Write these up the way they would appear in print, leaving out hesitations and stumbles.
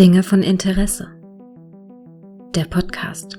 Dinge von Interesse. Der Podcast.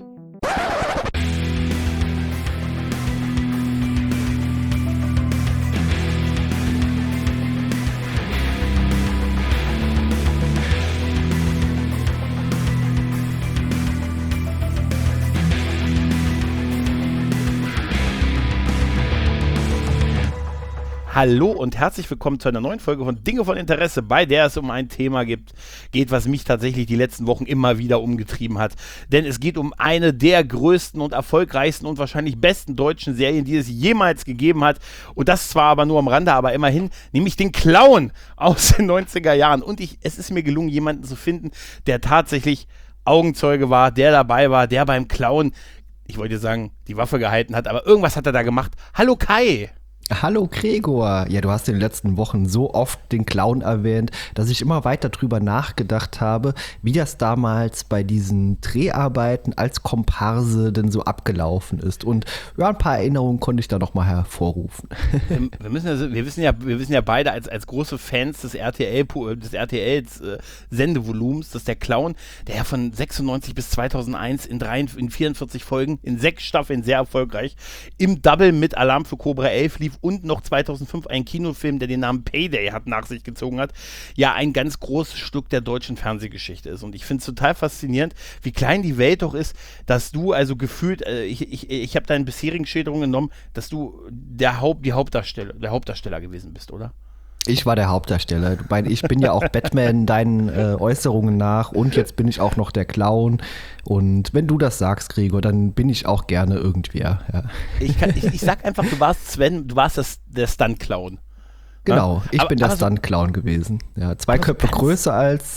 Hallo und herzlich willkommen zu einer neuen Folge von Dinge von Interesse, bei der es um ein Thema geht, was mich tatsächlich die letzten Wochen immer wieder umgetrieben hat. Denn es geht um eine der größten und erfolgreichsten und wahrscheinlich besten deutschen Serien, die es jemals gegeben hat. Und das zwar aber nur am Rande, aber immerhin, nämlich den Clown aus den 90er Jahren. Und es ist mir gelungen, jemanden zu finden, der tatsächlich Augenzeuge war, der dabei war, der beim Clown, ich wollte sagen, die Waffe gehalten hat, aber irgendwas hat er da gemacht. Hallo Kai! Hallo Gregor. Ja, du hast in den letzten Wochen so oft den Clown erwähnt, dass ich immer weiter drüber nachgedacht habe, wie das damals bei diesen Dreharbeiten als Komparse denn so abgelaufen ist. Und ja, ein paar Erinnerungen konnte ich da nochmal hervorrufen. Wir wissen ja beide als große Fans des RTLs Sendevolumens, dass der Clown, der ja von 96 bis 2001 in 44 Folgen, in 6 Staffeln sehr erfolgreich, im Double mit Alarm für Cobra 11 lief und noch 2005 ein Kinofilm, der den Namen Payday nach sich gezogen hat, ja ein ganz großes Stück der deutschen Fernsehgeschichte ist. Und ich finde es total faszinierend, wie klein die Welt doch ist, dass du also gefühlt, ich habe deinen bisherigen Schilderungen genommen, dass du der Hauptdarsteller gewesen bist, oder? Ich war der Hauptdarsteller. Ich bin ja auch Batman deinen Äußerungen nach und jetzt bin ich auch noch der Clown. Und wenn du das sagst, Gregor, dann bin ich auch gerne irgendwer. Ja. Ich sag einfach, du warst Sven, du warst der Stunt-Clown. Genau, ich bin der Stunt-Clown gewesen. Ja, 2 Köpfe größer als...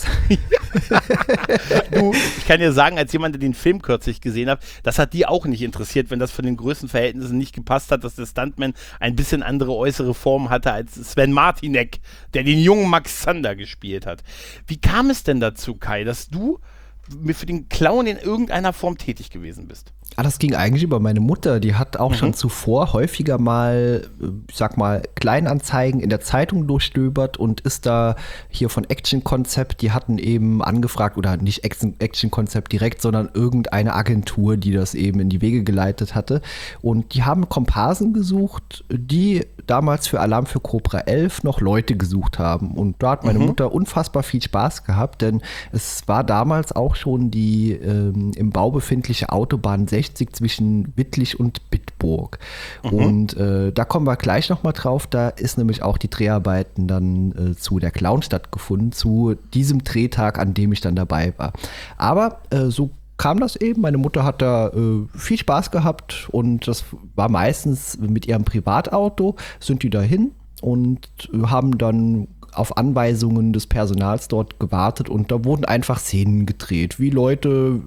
Du, ich kann dir sagen, als jemand, der den Film kürzlich gesehen hat, das hat die auch nicht interessiert, wenn das von den Größenverhältnissen nicht gepasst hat, dass der Stuntman ein bisschen andere äußere Form hatte als Sven Martinek, der den jungen Max Zander gespielt hat. Wie kam es denn dazu, Kai, dass du für den Clown in irgendeiner Form tätig gewesen bist? Das ging eigentlich über meine Mutter. Die hat auch schon zuvor häufiger mal, ich sag mal, Kleinanzeigen in der Zeitung durchstöbert und ist da hier von Action Concept, die hatten eben angefragt, oder nicht Action Concept direkt, sondern irgendeine Agentur, die das eben in die Wege geleitet hatte. Und die haben Komparsen gesucht, die damals für Alarm für Cobra 11 noch Leute gesucht haben. Und da hat meine Mutter unfassbar viel Spaß gehabt, denn es war damals auch schon die im Bau befindliche Autobahn 60 zwischen Wittlich und Bitburg. Und da kommen wir gleich nochmal drauf. Da ist nämlich auch die Dreharbeiten dann zu der Clown stattgefunden, zu diesem Drehtag, an dem ich dann dabei war. Aber so kam das eben. Meine Mutter hat da viel Spaß gehabt und das war meistens mit ihrem Privatauto, sind die dahin und haben dann auf Anweisungen des Personals dort gewartet und da wurden einfach Szenen gedreht, wie Leute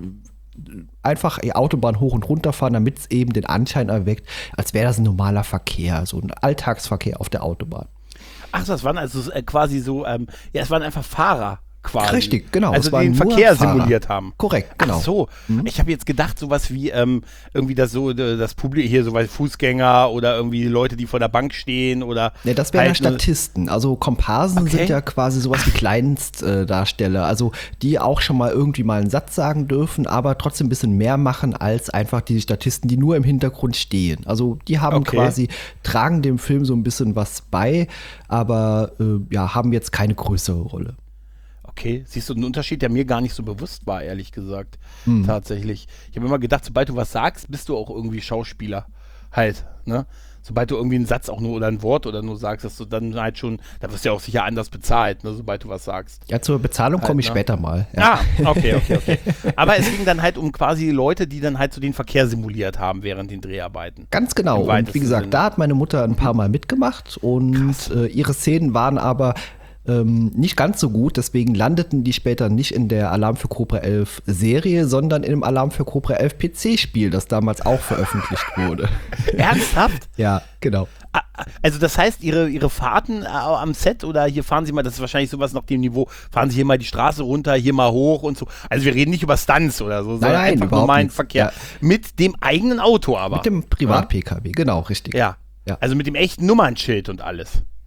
einfach die Autobahn hoch und runter fahren, damit es eben den Anschein erweckt, als wäre das ein normaler Verkehr, so ein Alltagsverkehr auf der Autobahn. Ach, das waren also quasi so, es waren einfach Fahrer. Quasi. Richtig, genau. Also die den Verkehr simuliert haben. Korrekt, genau. Ach so, ich habe jetzt gedacht, sowas wie irgendwie das Publikum hier, so Fußgänger oder irgendwie Leute, die vor der Bank stehen oder. Ja, das wären halt Statisten. Also Komparsen sind ja quasi sowas wie Kleinstdarsteller. Also die auch schon mal irgendwie mal einen Satz sagen dürfen, aber trotzdem ein bisschen mehr machen als einfach die Statisten, die nur im Hintergrund stehen. Also die haben quasi, tragen dem Film so ein bisschen was bei, aber haben jetzt keine größere Rolle. Okay, siehst du einen Unterschied, der mir gar nicht so bewusst war, ehrlich gesagt, tatsächlich. Ich habe immer gedacht, sobald du was sagst, bist du auch irgendwie Schauspieler halt, ne? Sobald du irgendwie einen Satz auch nur oder ein Wort oder nur sagst, dass du dann halt schon, da wirst du ja auch sicher anders bezahlt, ne, sobald du was sagst. Ja, zur Bezahlung komme ich später mal. Ja. Okay. Aber es ging dann halt um quasi Leute, die dann halt so den Verkehr simuliert haben während den Dreharbeiten. Ganz genau. Und wie gesagt, da hat meine Mutter ein paar Mal mitgemacht und ihre Szenen waren aber nicht ganz so gut, deswegen landeten die später nicht in der Alarm für Cobra 11 Serie, sondern in dem Alarm für Cobra 11 PC-Spiel, das damals auch veröffentlicht wurde. Ernsthaft? Ja, genau. Also das heißt, ihre Fahrten am Set oder hier fahren sie mal, das ist wahrscheinlich sowas nach dem Niveau, fahren sie hier mal die Straße runter, hier mal hoch und so. Also wir reden nicht über Stunts oder so, sondern einfach normalen Verkehr. Ja. Mit dem eigenen Auto aber. Mit dem Privat-PKW, genau, richtig. Ja. Also mit dem echten Nummernschild und alles.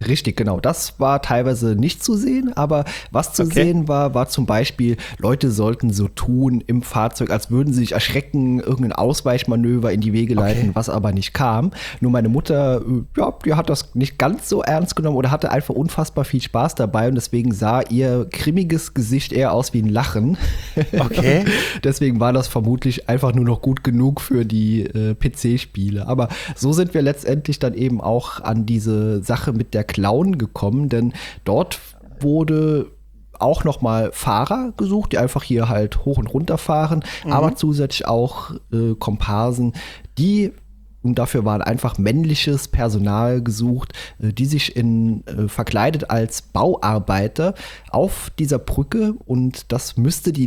Richtig, genau. Das war teilweise nicht zu sehen, aber was zu sehen war zum Beispiel, Leute sollten so tun im Fahrzeug, als würden sie sich erschrecken, irgendein Ausweichmanöver in die Wege leiten, was aber nicht kam. Nur meine Mutter, die hat das nicht ganz so ernst genommen oder hatte einfach unfassbar viel Spaß dabei und deswegen sah ihr grimmiges Gesicht eher aus wie ein Lachen. Okay. Deswegen war das vermutlich einfach nur noch gut genug für die PC-Spiele. Aber so sind wir letztendlich dann eben auch an diese Sache mit der Clown gekommen, denn dort wurde auch nochmal Fahrer gesucht, die einfach hier halt hoch und runter fahren, aber zusätzlich auch Komparsen, und dafür war einfach männliches Personal gesucht, die sich verkleidet als Bauarbeiter auf dieser Brücke, und das müsste die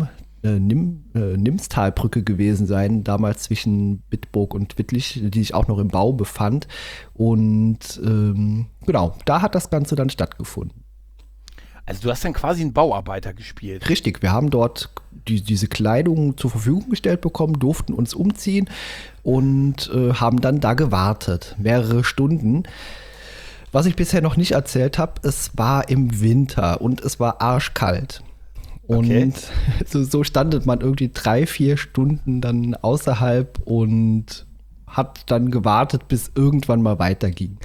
Nimstalbrücke gewesen sein, damals zwischen Bitburg und Wittlich, die sich auch noch im Bau befand. Und genau, da hat das Ganze dann stattgefunden. Also du hast dann quasi einen Bauarbeiter gespielt. Richtig, wir haben dort diese Kleidung zur Verfügung gestellt bekommen, durften uns umziehen und haben dann da gewartet, mehrere Stunden. Was ich bisher noch nicht erzählt habe, es war im Winter und es war arschkalt. Und so standet man irgendwie 3-4 Stunden dann außerhalb und hat dann gewartet, bis irgendwann mal weiterging.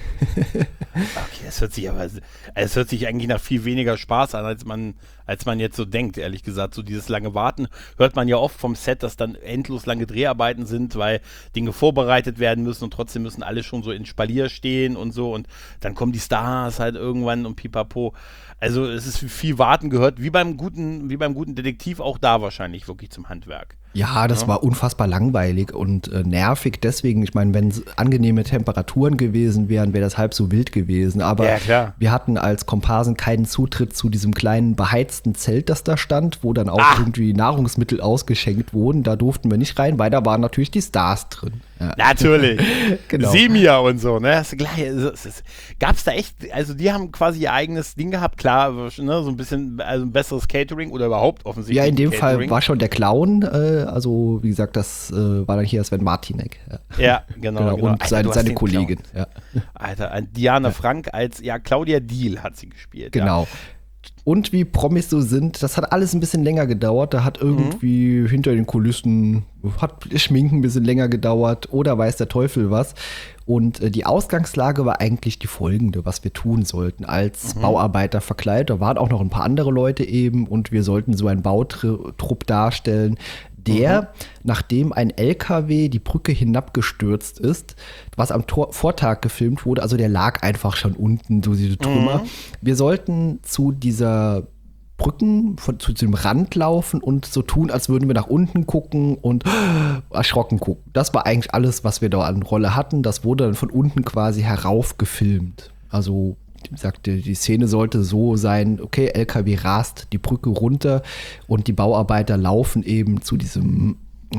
Okay, es hört sich eigentlich nach viel weniger Spaß an, als man jetzt so denkt, ehrlich gesagt. So dieses lange Warten hört man ja oft vom Set, dass dann endlos lange Dreharbeiten sind, weil Dinge vorbereitet werden müssen und trotzdem müssen alle schon so in Spalier stehen und so und dann kommen die Stars halt irgendwann und pipapo. Also es ist viel Warten gehört, wie beim guten Detektiv, auch da wahrscheinlich wirklich zum Handwerk. Ja, das war unfassbar langweilig und nervig. Deswegen, ich meine, wenn es angenehme Temperaturen gewesen wären, wäre das halb so wild gewesen. Aber wir hatten als Komparsen keinen Zutritt zu diesem kleinen beheizten Zelt, das da stand, wo dann auch irgendwie Nahrungsmittel ausgeschenkt wurden. Da durften wir nicht rein, weil da waren natürlich die Stars drin. Ja. Natürlich. Genau. Semia und so, ne? Gab's da echt, also die haben quasi ihr eigenes Ding gehabt, klar, ne, so ein bisschen, also ein besseres Catering oder überhaupt offensichtlich. Ja, in dem Catering. Fall war schon der Clown, also wie gesagt, das war dann hier Sven Martinek. Ja, genau. Und Alter, seine Kollegin. Ja. Alter, Diana Frank als, Claudia Diehl hat sie gespielt. Genau. Ja. Und wie Promis so sind, das hat alles ein bisschen länger gedauert. Da hat irgendwie hinter den Kulissen, hat Schminken ein bisschen länger gedauert oder weiß der Teufel was. Und die Ausgangslage war eigentlich die folgende, was wir tun sollten. Als Bauarbeiter verkleidet, da waren auch noch ein paar andere Leute eben und wir sollten so einen Bautrupp darstellen, der, nachdem ein LKW die Brücke hinabgestürzt ist, was am Vortag gefilmt wurde, also der lag einfach schon unten, so diese Trümmer. Wir sollten zu dieser Brücken, zu dem Rand laufen und so tun, als würden wir nach unten gucken und erschrocken gucken. Das war eigentlich alles, was wir da an Rolle hatten. Das wurde dann von unten quasi herauf gefilmt. Also wie gesagt, die Szene sollte so sein, okay, LKW rast die Brücke runter und die Bauarbeiter laufen eben zu diesem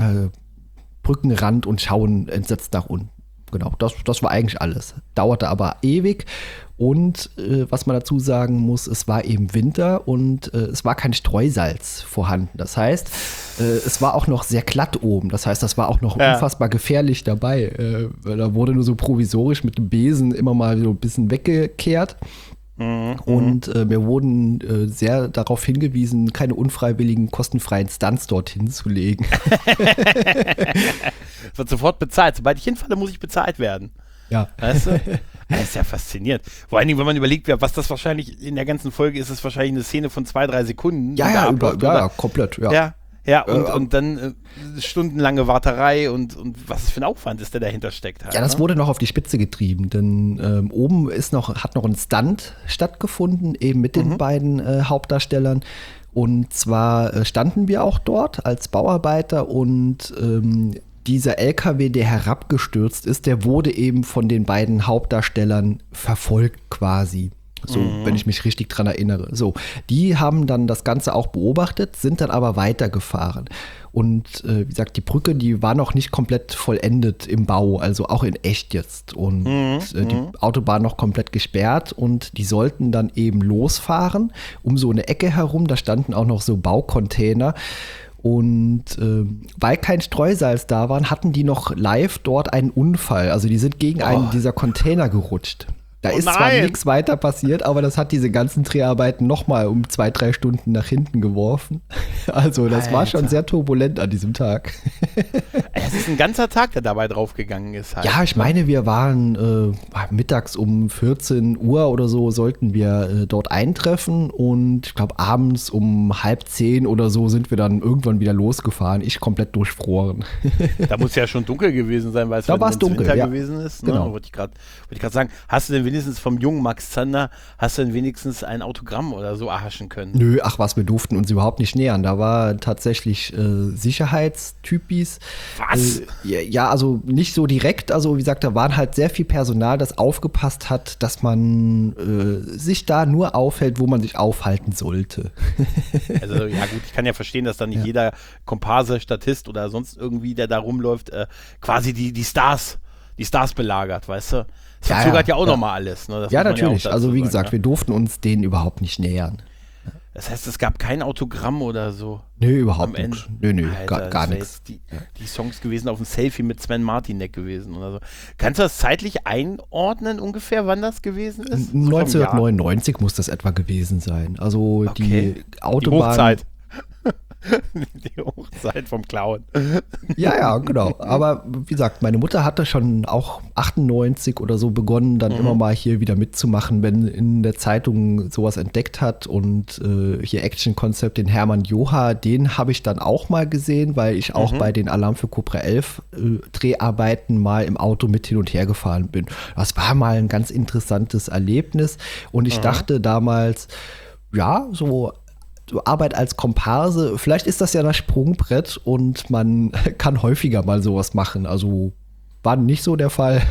Brückenrand und schauen entsetzt nach unten. Genau, das war eigentlich alles. Dauerte aber ewig und was man dazu sagen muss, es war eben Winter und es war kein Streusalz vorhanden. Das heißt, es war auch noch sehr glatt oben. Das heißt, das war auch noch unfassbar gefährlich dabei. Da wurde nur so provisorisch mit dem Besen immer mal so ein bisschen weggekehrt. Und wir wurden sehr darauf hingewiesen, keine unfreiwilligen, kostenfreien Stunts dorthin zu legen. Wird sofort bezahlt. Sobald ich hinfalle, muss ich bezahlt werden. Ja. Weißt du? Das ist ja faszinierend. Vor allen Dingen, wenn man überlegt, was das wahrscheinlich in der ganzen Folge ist, ist wahrscheinlich eine Szene von 2-3 Sekunden. Ja, komplett. Ja, und dann stundenlange Warterei und was es für ein Aufwand ist, der dahinter steckt. Halt, ja, das wurde noch auf die Spitze getrieben, denn oben hat noch ein Stunt stattgefunden, eben mit den beiden Hauptdarstellern. Und zwar standen wir auch dort als Bauarbeiter und dieser LKW, der herabgestürzt ist, der wurde eben von den beiden Hauptdarstellern verfolgt quasi. So, wenn ich mich richtig dran erinnere. So, die haben dann das Ganze auch beobachtet, sind dann aber weitergefahren. Und wie gesagt, die Brücke, die war noch nicht komplett vollendet im Bau, also auch in echt jetzt. Und die Autobahn noch komplett gesperrt und die sollten dann eben losfahren um so eine Ecke herum. Da standen auch noch so Baucontainer. Und weil kein Streusalz da war, hatten die noch live dort einen Unfall. Also die sind gegen einen dieser Container gerutscht. Da ist zwar nichts weiter passiert, aber das hat diese ganzen Dreharbeiten nochmal um 2-3 Stunden nach hinten geworfen. Also das war schon sehr turbulent an diesem Tag. Es ist ein ganzer Tag, der dabei draufgegangen ist. Halt. Ja, ich meine, wir waren mittags um 14 Uhr oder so sollten wir dort eintreffen und ich glaube abends um 9:30 oder so sind wir dann irgendwann wieder losgefahren. Ich komplett durchfroren. Da muss ja schon dunkel gewesen sein, weil es dunkel Winter gewesen ist. Ne? Genau. Wollte ich gerade sagen, hast du denn wenigstens vom jungen Max Zander, hast du denn wenigstens ein Autogramm oder so erhaschen können? Nö, ach was, wir durften uns überhaupt nicht nähern. Da war tatsächlich Sicherheitstypis. Was? Ja, also nicht so direkt. Also wie gesagt, da waren halt sehr viel Personal, das aufgepasst hat, dass man sich da nur aufhält, wo man sich aufhalten sollte. Also ja gut, ich kann ja verstehen, dass dann nicht jeder Komparse, Statist oder sonst irgendwie, der da rumläuft, quasi die Stars belagert, weißt du? Das verzögert ja auch nochmal alles. Ne? Ja, natürlich. Ja, also wie gesagt, ne? wir durften uns denen überhaupt nicht nähern. Das heißt, es gab kein Autogramm oder so? Nö, überhaupt nicht. Nö, Alter, gar nichts. Die Songs gewesen auf dem Selfie mit Sven Martinek gewesen oder so. Kannst du das zeitlich einordnen ungefähr, wann das gewesen ist? 1999 muss das etwa gewesen sein. Also die Autobahn. Die Hochzeit. Die Hochzeit vom Clown. Ja, genau. Aber wie gesagt, meine Mutter hatte schon auch 98 oder so begonnen, dann immer mal hier wieder mitzumachen, wenn in der Zeitung sowas entdeckt hat. Und hier Action-Konzept, den Hermann Joha, den habe ich dann auch mal gesehen, weil ich auch bei den Alarm für Cobra 11 Dreharbeiten mal im Auto mit hin und her gefahren bin. Das war mal ein ganz interessantes Erlebnis. Und ich dachte damals, ja, so Arbeit als Komparse, vielleicht ist das ja das Sprungbrett und man kann häufiger mal sowas machen. Also war nicht so der Fall.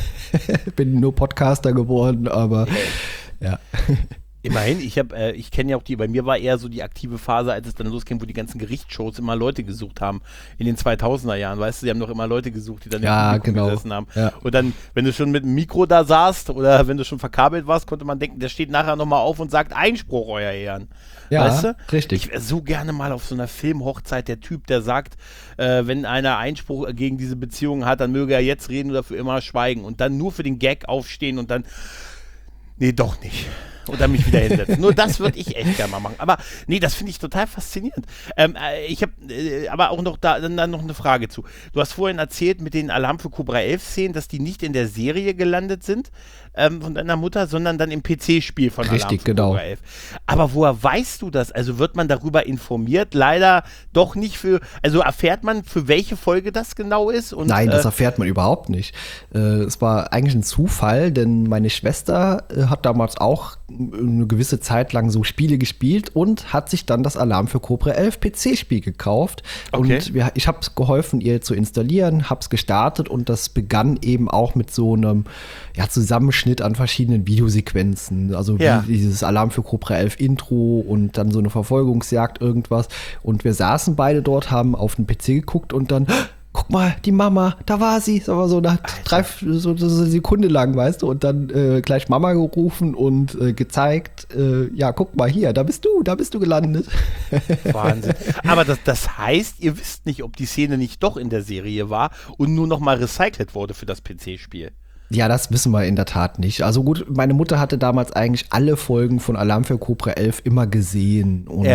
Bin nur Podcaster geworden, aber ja. Immerhin, ich kenne ja auch bei mir war eher so die aktive Phase, als es dann losging, wo die ganzen Gerichtsshows immer Leute gesucht haben. In den 2000er Jahren, weißt du, die haben doch immer Leute gesucht, die dann im Publikum gesessen haben. Ja. Und dann, wenn du schon mit dem Mikro da saßt oder wenn du schon verkabelt warst, konnte man denken, der steht nachher nochmal auf und sagt Einspruch, euer Ehren. Ja, weißt du? Richtig. Ich wäre so gerne mal auf so einer Filmhochzeit der Typ, der sagt, wenn einer Einspruch gegen diese Beziehung hat, dann möge er jetzt reden oder für immer schweigen und dann nur für den Gag aufstehen und dann, nee, doch nicht. Oder mich wieder hinsetzen. Nur das würde ich echt gerne mal machen. Aber nee, das finde ich total faszinierend. Ich habe aber auch noch dann noch eine Frage zu. Du hast vorhin erzählt mit den Alarm für Cobra 11 Szenen, dass die nicht in der Serie gelandet sind von deiner Mutter, sondern dann im PC-Spiel von Alarm für Cobra 11. Aber woher weißt du das? Also wird man darüber informiert? Leider doch nicht also erfährt man, für welche Folge das genau ist? Und, nein, das erfährt man überhaupt nicht. Es war eigentlich ein Zufall, denn meine Schwester hat damals auch eine gewisse Zeit lang so Spiele gespielt und hat sich dann das Alarm für Cobra 11 PC-Spiel gekauft. Okay. Und ich habe geholfen, ihr zu installieren, habe es gestartet und das begann eben auch mit so einem Zusammenschnitt an verschiedenen Videosequenzen. Also wie dieses Alarm für Cobra 11 Intro und dann so eine Verfolgungsjagd, irgendwas. Und wir saßen beide dort, haben auf den PC geguckt und dann guck mal, die Mama, da war sie. Das war so nach so eine Sekunde lang, weißt du, und dann gleich Mama gerufen und gezeigt, guck mal hier, da bist du gelandet. Wahnsinn. Aber das heißt, ihr wisst nicht, ob die Szene nicht doch in der Serie war und nur noch mal recycelt wurde für das PC-Spiel. Ja, das wissen wir in der Tat nicht. Also gut, meine Mutter hatte damals eigentlich alle Folgen von Alarm für Cobra 11 immer gesehen. Und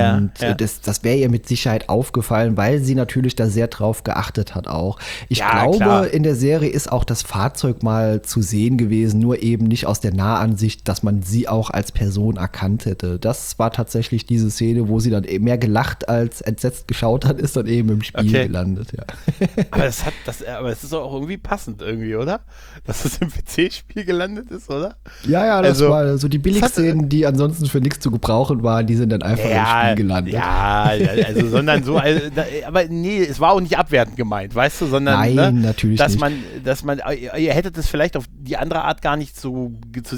das wäre ihr mit Sicherheit aufgefallen, weil sie natürlich da sehr drauf geachtet hat auch. Ich glaube, klar. In der Serie ist auch das Fahrzeug mal zu sehen gewesen, nur eben nicht aus der Nahansicht, dass man sie auch als Person erkannt hätte. Das war tatsächlich diese Szene, wo sie dann mehr gelacht als entsetzt geschaut hat, ist dann eben im Spiel gelandet. Ja. Aber es ist auch irgendwie passend irgendwie, oder? Das ist im PC-Spiel gelandet ist, oder? Ja, das war so die Billigszenen, die ansonsten für nichts zu gebrauchen waren, die sind dann einfach im Spiel gelandet. Ja, also sondern so, aber nee, es war auch nicht abwertend gemeint, weißt du, sondern nein, natürlich dass nicht. Ihr hättet es vielleicht auf die andere Art gar nicht zu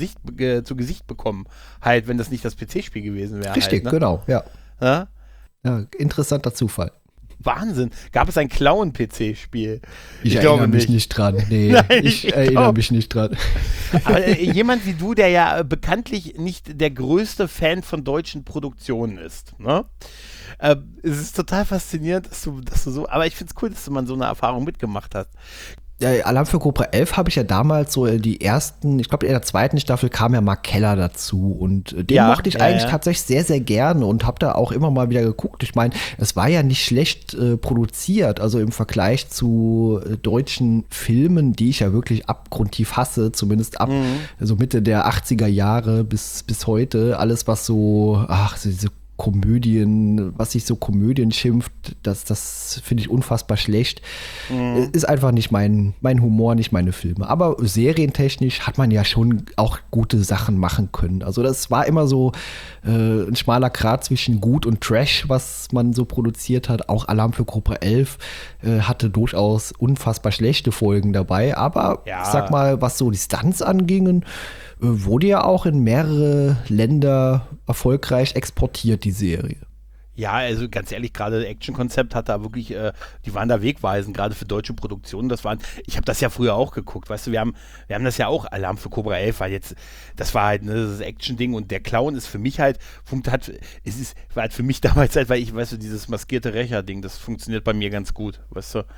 Gesicht bekommen, halt, wenn das nicht das PC-Spiel gewesen wäre. Richtig, halt, ne? Genau, ja. Ja, interessanter Zufall. Wahnsinn. Gab es ein Clown-PC-Spiel? Ich erinnere mich nicht dran. Nee, nein, ich erinnere mich nicht dran. Aber jemand wie du, der ja bekanntlich nicht der größte Fan von deutschen Produktionen ist, ne? Es ist total faszinierend, dass du so, aber ich finde es cool, dass du mal so eine Erfahrung mitgemacht hast. Alarm für Cobra 11 habe ich ja damals so die ersten, ich glaube in der zweiten Staffel kam ja Mark Keller dazu und den mochte ich eigentlich tatsächlich sehr, sehr gerne und habe da auch immer mal wieder geguckt. Ich meine, es war ja nicht schlecht produziert, also im Vergleich zu deutschen Filmen, die ich ja wirklich abgrundtief hasse, zumindest ab so Mitte der 80er Jahre bis heute, alles was so, diese Komödien, was sich so Komödien schimpft, das finde ich unfassbar schlecht. Ist einfach nicht mein Humor, nicht meine Filme. Aber serientechnisch hat man ja schon auch gute Sachen machen können. Also das war immer so ein schmaler Grat zwischen gut und Trash, was man so produziert hat. Auch Alarm für Cobra 11 hatte durchaus unfassbar schlechte Folgen dabei. Aber ich sag mal, was so die Stunts angingen, wurde ja auch in mehrere Länder erfolgreich exportiert, die Serie. Ja, also ganz ehrlich, gerade Action-Konzept hat da wirklich, die waren da wegweisend, gerade für deutsche Produktionen. Ich habe das ja früher auch geguckt, weißt du, wir haben das ja auch, Alarm für Cobra 11, weil jetzt, das war halt das Action-Ding und der Clown ist für mich halt, war halt für mich damals halt, weil ich, weißt du, dieses maskierte Rächer-Ding, das funktioniert bei mir ganz gut, weißt du.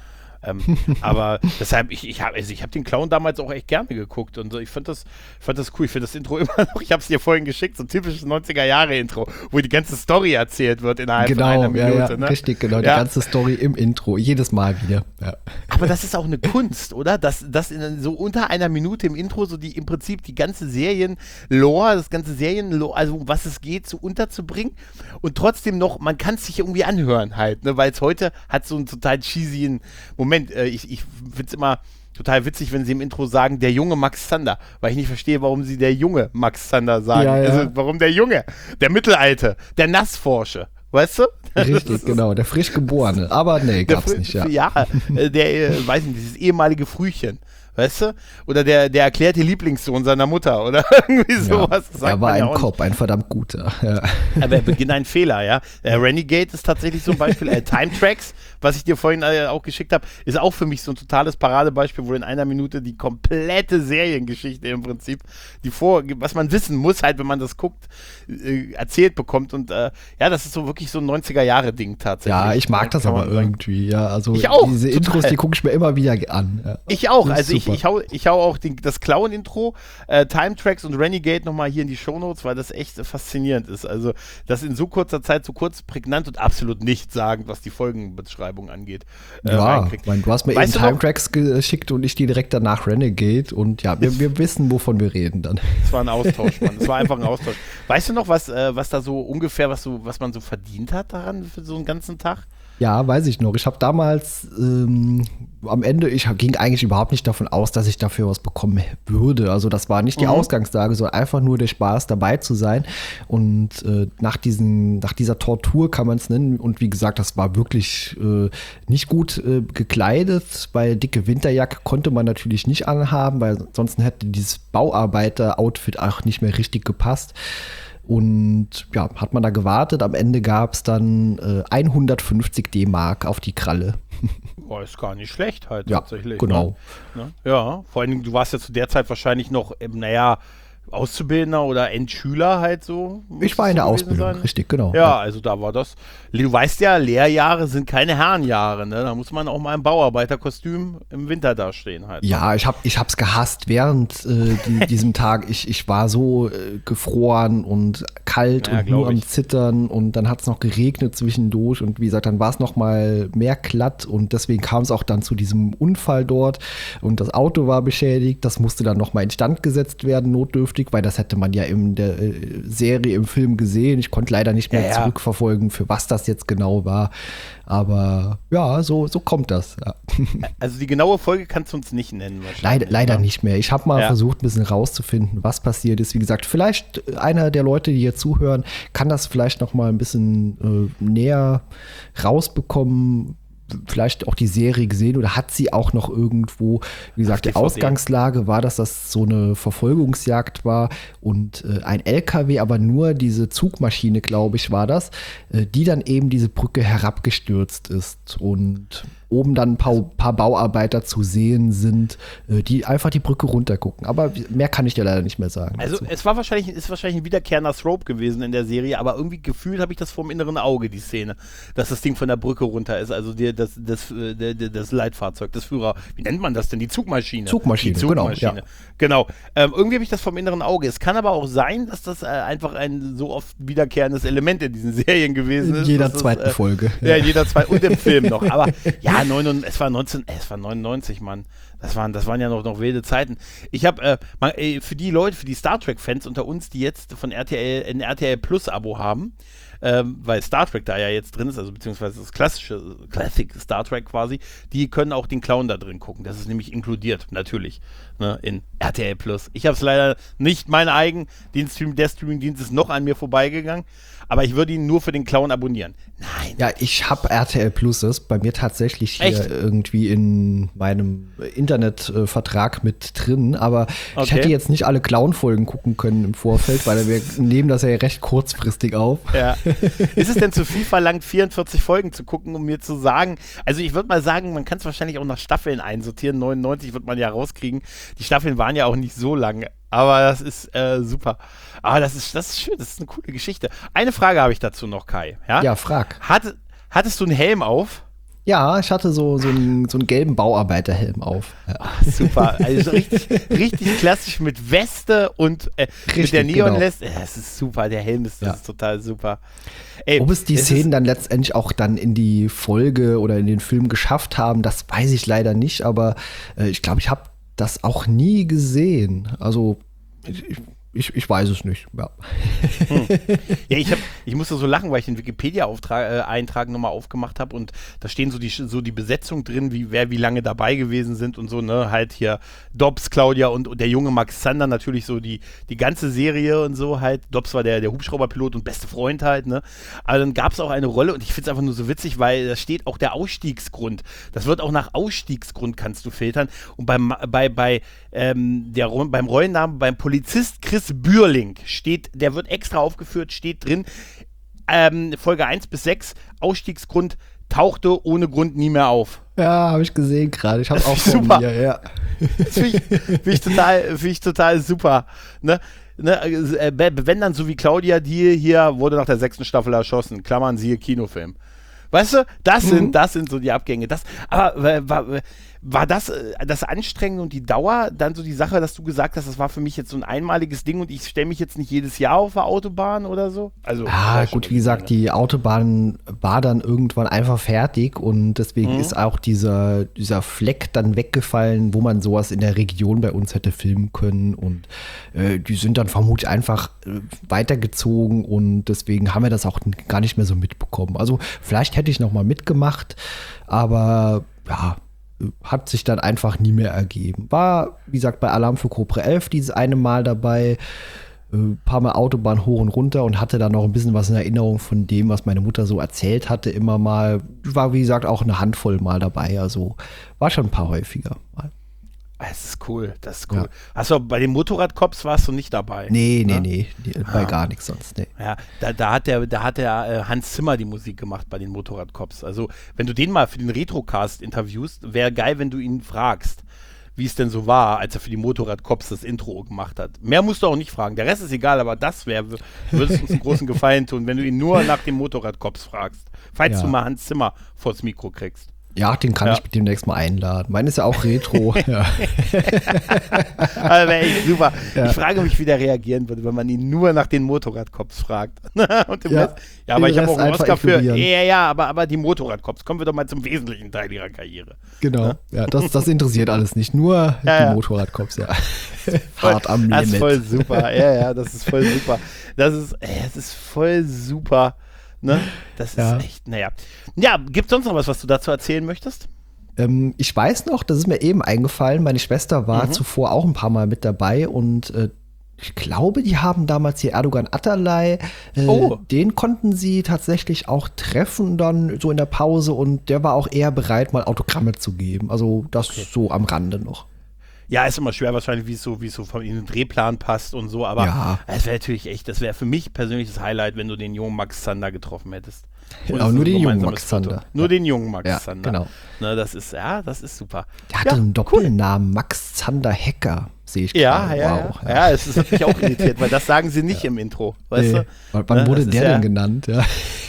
Aber deshalb, ich habe den Clown damals auch echt gerne geguckt und ich fand das cool. Ich finde das Intro immer noch, ich habe es dir vorhin geschickt, so ein typisches 90er-Jahre-Intro, wo die ganze Story erzählt wird innerhalb von einer Minute. Ja, ne? Richtig, genau, die ganze Story im Intro, jedes Mal wieder. Ja. Aber das ist auch eine Kunst, oder? Das in so unter einer Minute im Intro so im Prinzip die ganze Serien-Lore, also um was es geht, so unterzubringen und trotzdem noch, man kann es sich irgendwie anhören halt, ne? Weil es heute hat so einen total cheesy Moment. Ich finde es immer total witzig, wenn sie im Intro sagen, der junge Max Zander, weil ich nicht verstehe, warum sie der junge Max Zander sagen. Ja. Also, warum der Junge, der Mittelalte, der Nassforsche, weißt du? Richtig, genau, der frisch Geborene. Aber nee, gab's nicht, ja. Ja, weiß nicht, dieses ehemalige Frühchen. Weißt du? Oder der erklärte Lieblingssohn seiner Mutter oder irgendwie sowas. Ja, er war ein Cop, ein verdammt guter. Ja. Aber er beginnt ein Fehler, ja. Renegade ist tatsächlich so ein Beispiel. Time Tracks, was ich dir vorhin auch geschickt habe, ist auch für mich so ein totales Paradebeispiel, wo in einer Minute die komplette Seriengeschichte im Prinzip, was man wissen muss, halt, wenn man das guckt, erzählt bekommt. Und das ist so wirklich so ein 90er-Jahre-Ding tatsächlich. Ja, ich mag das aber irgendwie, ja. Also ich auch, diese Intros, die gucke ich mir immer wieder an. Ja. Ich auch, also ich hau auch das Clown-Intro, Time Tracks und Renegade nochmal hier in die Shownotes, weil das echt faszinierend ist. Also das in so kurzer Zeit, so kurz prägnant und absolut nichtssagend, was die Folgenbeschreibung angeht. Ja, du hast mir eben Time Tracks geschickt und ich die direkt danach Renegade und ja, wir wissen, wovon wir reden dann. Es war ein Austausch, Mann. Es war einfach ein Austausch. Weißt du noch, was da so ungefähr, was man so verdient hat daran für so einen ganzen Tag? Ja, weiß ich noch. Ich habe damals am Ende, ging eigentlich überhaupt nicht davon aus, dass ich dafür was bekommen würde. Also das war nicht die Ausgangslage, sondern einfach nur der Spaß, dabei zu sein. Und nach dieser Tortur kann man es nennen. Und wie gesagt, das war wirklich nicht gut gekleidet, weil dicke Winterjacke konnte man natürlich nicht anhaben, weil sonst hätte dieses Bauarbeiter-Outfit auch nicht mehr richtig gepasst. Und ja, hat man da gewartet. Am Ende gab es dann 150 D-Mark auf die Kralle. Boah, ist gar nicht schlecht halt ja, tatsächlich. Genau. Ne? Ja, vor allem, du warst ja zu der Zeit wahrscheinlich noch, Auszubildender oder Endschüler halt so. Ich war in der Ausbildung, richtig, genau. Ja, also da war das. Du weißt ja, Lehrjahre sind keine Herrenjahre, ne? Da muss man auch mal im Bauarbeiterkostüm im Winter dastehen halt. Ja, ich hab's gehasst während diesem Tag. Ich war so gefroren und kalt und nur am Zittern und dann hat's noch geregnet zwischendurch und wie gesagt, dann war es noch mal mehr glatt und deswegen kam es auch dann zu diesem Unfall dort und das Auto war beschädigt. Das musste dann noch mal instand gesetzt werden, notdürftig, weil das hätte man ja in der Serie, im Film gesehen. Ich konnte leider nicht mehr zurückverfolgen, für was das jetzt genau war. Aber ja, so kommt das. Ja. Also die genaue Folge kannst du uns nicht nennen wahrscheinlich. Leider nicht mehr. Ich habe mal versucht, ein bisschen rauszufinden, was passiert ist. Wie gesagt, vielleicht einer der Leute, die hier zuhören, kann das vielleicht noch mal ein bisschen näher rausbekommen. Vielleicht auch die Serie gesehen oder hat sie auch noch irgendwo, wie gesagt, die Ausgangslage war, dass das so eine Verfolgungsjagd war und ein LKW, aber nur diese Zugmaschine, glaube ich, war das, die dann eben diese Brücke herabgestürzt ist und oben dann ein paar Bauarbeiter zu sehen sind, die einfach die Brücke runtergucken. Aber mehr kann ich dir leider nicht mehr sagen. Also dazu. ist wahrscheinlich ein wiederkehrender Thrope gewesen in der Serie, aber irgendwie gefühlt habe ich das vor dem inneren Auge, die Szene, dass das Ding von der Brücke runter ist, also das Leitfahrzeug, das Führer, wie nennt man das denn? Die Zugmaschine. Zugmaschine, genau. Ja. Genau. Irgendwie habe ich das vom inneren Auge. Es kann aber auch sein, dass das einfach ein so oft wiederkehrendes Element in diesen Serien gewesen ist. In jeder zweiten Folge. Ja, in jeder zweiten und im Film noch. Aber ja, es war 99, Mann. Das waren ja noch wilde Zeiten. Ich habe für die Leute, für die Star Trek-Fans unter uns, die jetzt von RTL ein RTL Plus Abo haben, weil Star Trek da ja jetzt drin ist, also beziehungsweise das Classic Star Trek quasi, die können auch den Clown da drin gucken. Das ist nämlich inkludiert, natürlich, ne, in RTL Plus. Ich habe es leider nicht, mein eigen, der Streaming-Dienst ist noch an mir vorbeigegangen, aber ich würde ihn nur für den Clown abonnieren. Nein. Ja, ich habe RTL Plus, das ist bei mir tatsächlich hier Echt? irgendwie in meinem Internetvertrag mit drin, aber ich hätte jetzt nicht alle Clown-Folgen gucken können im Vorfeld, weil wir nehmen das ja recht kurzfristig auf. Ja. Ist es denn zu viel verlangt, 44 Folgen zu gucken, um mir zu sagen, also ich würde mal sagen, man kann es wahrscheinlich auch nach Staffeln einsortieren, 99 wird man ja rauskriegen. Die Staffeln waren ja auch nicht so lang, aber das ist super. Aber das ist schön, das ist eine coole Geschichte. Eine Frage habe ich dazu noch, Kai. Ja, frag. Hattest du einen Helm auf? Ja, ich hatte so einen gelben Bauarbeiterhelm auf. Ja. Ach, super, also richtig klassisch mit Weste und mit der Neonweste. Genau. Das ist super, der Helm ist total super. Ey, ob es die Szenen dann letztendlich auch dann in die Folge oder in den Film geschafft haben, das weiß ich leider nicht, aber ich glaube, ich habe das auch nie gesehen. Also ich weiß es nicht. Ja, ja ich musste so lachen, weil ich den Wikipedia-Eintrag nochmal aufgemacht habe und da stehen so die Besetzung drin, wer wie lange dabei gewesen sind und so, ne, halt hier Dobbs, Claudia und der junge Max Zander, natürlich so die ganze Serie und so halt. Dobbs war der Hubschrauberpilot und beste Freund halt, ne. Aber dann gab es auch eine Rolle und ich finde es einfach nur so witzig, weil da steht auch der Ausstiegsgrund. Das wird auch nach Ausstiegsgrund kannst du filtern und beim Rollennamen, beim Polizist Chris Bürling der wird extra aufgeführt, steht drin, Folge 1-6, Ausstiegsgrund, tauchte ohne Grund nie mehr auf. Ja, habe ich gesehen gerade. Ich habe auch super. Mir, ja. Das finde ich total super. Ne? Wenn dann so wie Claudia, die hier wurde nach der 6. Staffel erschossen, Klammern siehe Kinofilm. Weißt du, das sind so die Abgänge. Aber war das Anstrengende und die Dauer dann so die Sache, dass du gesagt hast, das war für mich jetzt so ein einmaliges Ding und ich stelle mich jetzt nicht jedes Jahr auf der Autobahn oder so? Also, gut, wie gesagt, die Autobahn war dann irgendwann einfach fertig und deswegen ist auch dieser Fleck dann weggefallen, wo man sowas in der Region bei uns hätte filmen können und die sind dann vermutlich einfach weitergezogen und deswegen haben wir das auch gar nicht mehr so mitbekommen. Also vielleicht hätte ich noch mal mitgemacht, aber ja, hat sich dann einfach nie mehr ergeben. War, wie gesagt, bei Alarm für Cobra 11 dieses eine Mal dabei, paar Mal Autobahn hoch und runter und hatte dann noch ein bisschen was in Erinnerung von dem, was meine Mutter so erzählt hatte, immer mal. War, wie gesagt, auch eine Handvoll Mal dabei, also war schon ein paar häufiger mal. Das ist cool. Ja. Achso, bei den Motorradcops warst du nicht dabei? Nee, bei gar nichts sonst, nee. Ja, da hat der Hans Zimmer die Musik gemacht bei den Motorradcops. Also, wenn du den mal für den Retrocast interviewst, wäre geil, wenn du ihn fragst, wie es denn so war, als er für die Motorradcops das Intro gemacht hat. Mehr musst du auch nicht fragen. Der Rest ist egal, aber das würdest uns einen großen Gefallen tun, wenn du ihn nur nach den Motorradcops fragst. Falls du mal Hans Zimmer vors Mikro kriegst. Ja, den kann ich demnächst mal einladen. Meine ist ja auch Retro. Ja. Also wäre echt super. Ja. Ich frage mich, wie der reagieren würde, wenn man ihn nur nach den Motorradcops fragt. Und aber ich habe auch einen Oscar für. Ja, aber die Motorradcops. Kommen wir doch mal zum wesentlichen Teil ihrer Karriere. Genau. Ja, das interessiert alles nicht. Nur die Motorradcops, ja. Hart am Limit. Das ist voll super. Ja, das ist voll super. Das ist voll super. Ne? Das ist echt, naja. Ja, gibt es sonst noch was du dazu erzählen möchtest? Ich weiß noch, das ist mir eben eingefallen, meine Schwester war zuvor auch ein paar Mal mit dabei und ich glaube, die haben damals hier Erdogan Atalay, den konnten sie tatsächlich auch treffen dann so in der Pause und der war auch eher bereit, mal Autogramme zu geben. Also das so am Rande noch. Ja, ist immer schwer wahrscheinlich, wie es so in den Drehplan passt und so, aber es wäre natürlich echt, das wäre für mich persönlich das Highlight, wenn du den jungen Max Zander getroffen hättest. Genau, nur den jungen Max Zander. Nur den jungen Max Zander. Genau. Ne, das ist super. Der hatte einen Doppelnamen, Max Zander Hacker, sehe ich gerade. Ja, es hat mich auch irritiert, weil das sagen sie nicht im Intro, weißt du? Wann wurde der denn genannt? Ja.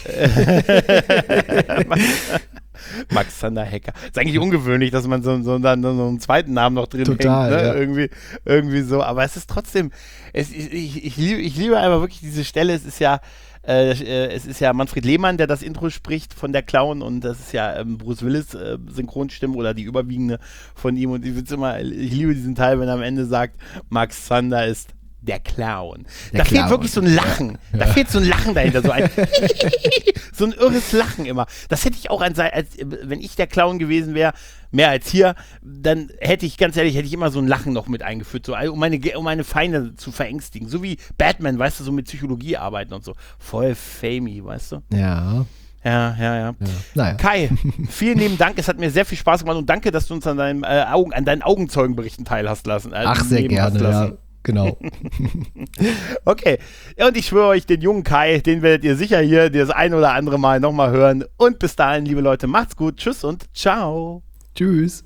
Max Zander Hacker. Ist eigentlich ungewöhnlich, dass man so einen zweiten Namen noch drin hängt. Ne? Ja. Irgendwie so. Aber es ist trotzdem, ich liebe einfach wirklich diese Stelle. Es ist ja Manfred Lehmann, der das Intro spricht von der Clown, und das ist ja Bruce Willis Synchronstimme oder die überwiegende von ihm, und ich liebe diesen Teil, wenn er am Ende sagt, Max Zander ist der Clown. Da fehlt wirklich so ein Lachen. Ja. Da fehlt so ein Lachen dahinter. So ein irres Lachen immer. Das hätte ich auch wenn ich der Clown gewesen wäre, mehr als hier, dann hätte ich immer so ein Lachen noch mit eingeführt, so, um meine Feinde zu verängstigen. So wie Batman, weißt du, so mit Psychologie arbeiten und so. Voll famey, weißt du? Ja. Ja. Naja. Kai, vielen lieben Dank. Es hat mir sehr viel Spaß gemacht, und danke, dass du uns an deinen Augenzeugenberichten teilhaben lassen. Ach, sehr gerne, ja. Genau. Okay. Ja, und ich schwöre euch, den jungen Kai, den werdet ihr sicher hier das ein oder andere Mal nochmal hören. Und bis dahin, liebe Leute, macht's gut. Tschüss und ciao. Tschüss.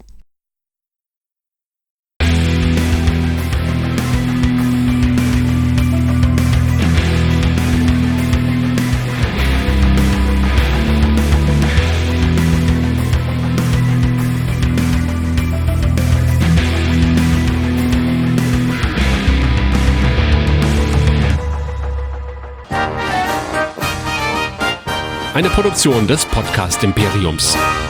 Eine Produktion des Podcast Imperiums.